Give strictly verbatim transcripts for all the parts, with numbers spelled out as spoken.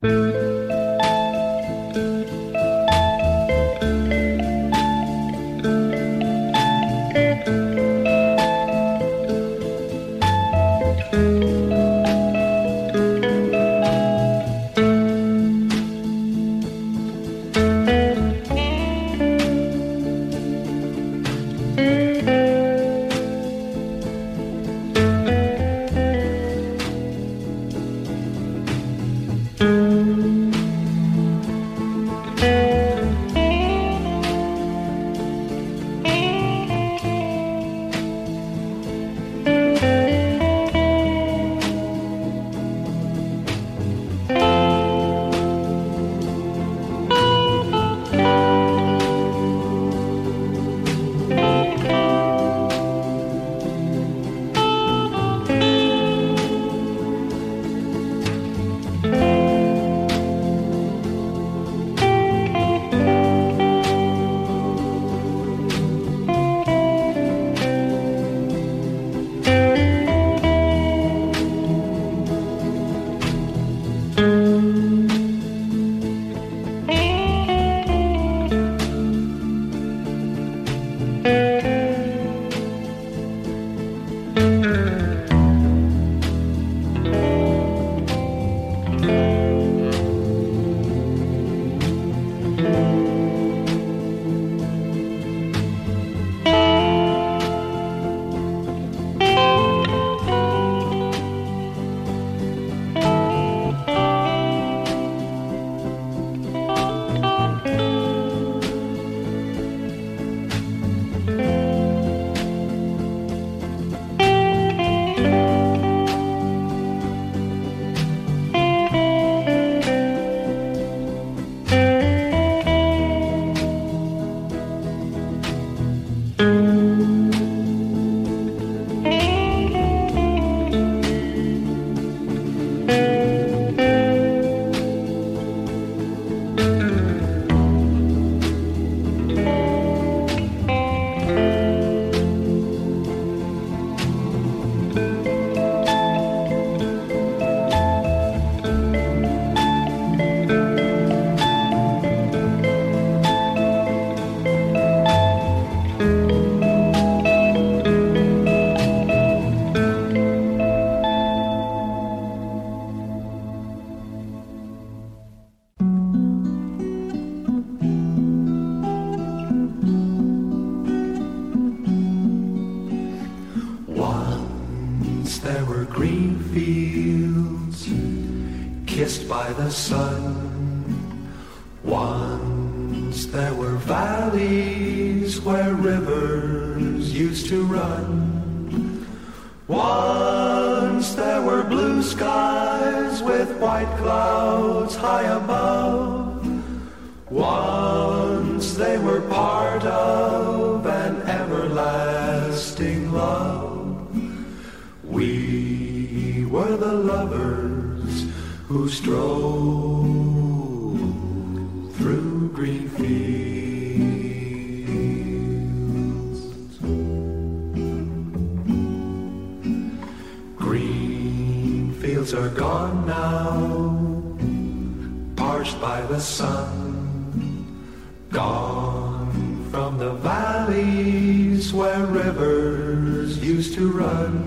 kissed by the sun. Once there were valleys where rivers used to run. Once there were blue skies with white clouds high above. Once they were part of an everlasting love. We were the lovers who strolled through green fields. Green fields are gone now, parched by the sun. Gone from the valleys where rivers used to run.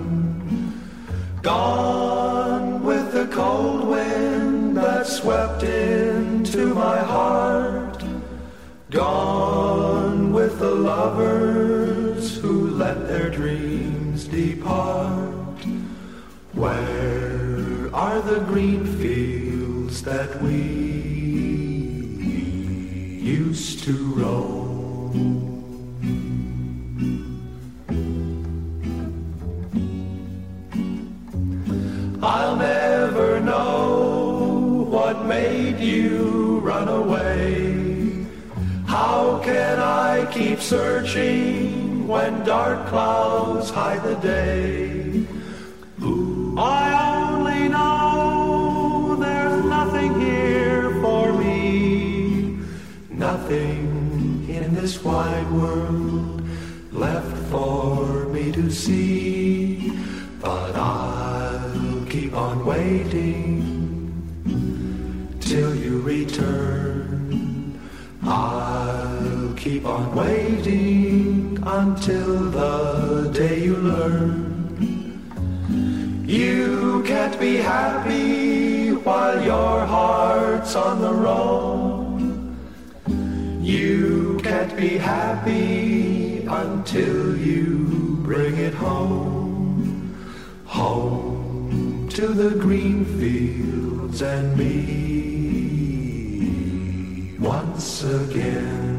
Gone with the cold wind that swept into my heart. Gone with the lovers who let their dreams depart. Where are the green fields that we used to roam? I'll never know what made you run away. How can I keep searching when dark clouds hide the day? Ooh. I only know there's nothing here for me, nothing in this wide world left for me to see. But I'll keep on waiting till you return. I'll keep on waiting until the day you learn. You can't be happy while your heart's on the road. You can't be happy until you bring it home. Home to the green fields and me once again.